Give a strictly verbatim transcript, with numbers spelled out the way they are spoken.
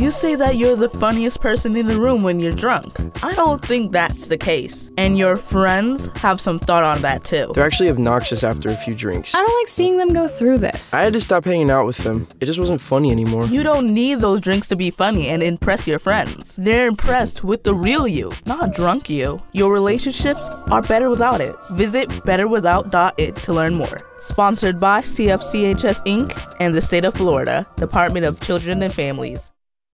You say that you're the funniest person in the room when you're drunk. I don't think that's the case. And your friends have some thought on that too. They're actually obnoxious after a few drinks. I don't like seeing them go through this. I had to stop hanging out with them. It just wasn't funny anymore. You don't need those drinks to be funny and impress your friends. They're impressed with the real you, not drunk you. Your relationships are better without it. Visit better without dot it to learn more. Sponsored by C F C H S Incorporated and the State of Florida, Department of Children and Families.